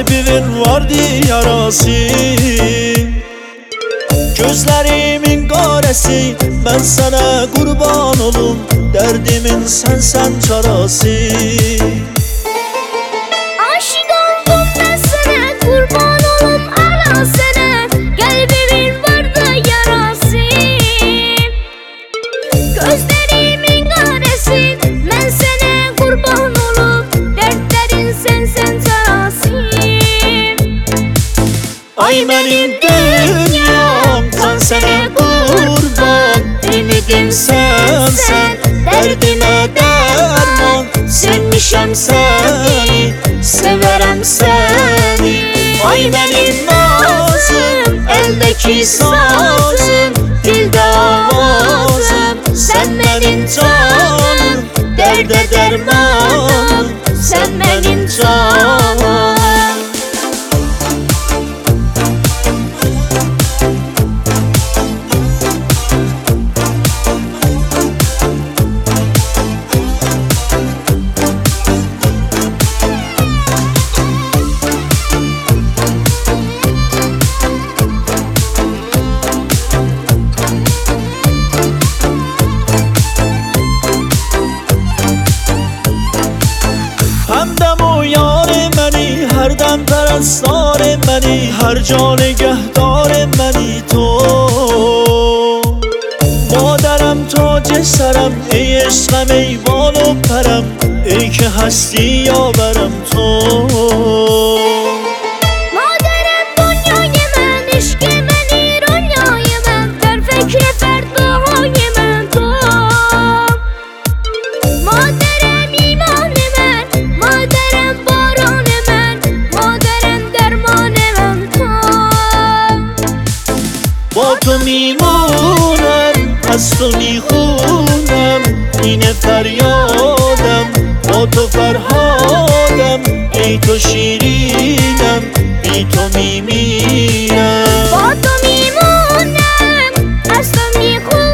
Kalbimin vardı yarası. Gözlerimin qarəsi, ben sana kurban olum, derdimin sen çarası. Aşık oldum ben sana, kurban olum ala sana. Kalbimin vardı yarası. Gözlerimin qarəsi, ben sana kurban olum, dertlerin sen çarası. Ay benim dünyam, tan sana kurban. Ümidim sen, derdime derman. Sevmişem seni, severem seni. Ay benim nazım, eldeki sazım, dilde avazım. Sen benim canım, derde dermanım. Sen benim canım. همدم و یار منی، هر دم پرستار منی، هر جا نگهدار منی تو. مادرم تاج سرم، ای عشقم ای بال و پرم، ای که هستی یاورم تو. مادرم دنیای من، عشق من ایرانیای من، در فکر فرداهای من تو. مادرم ایمان من، مادرم باران من، مادرم درمان من تو. با تو میمونم، از تو میخونم، این فریادم. با تو فرهادم، ای تو شیرینم، بی تو میمیرم. با تو میمونم، از تو میخونم.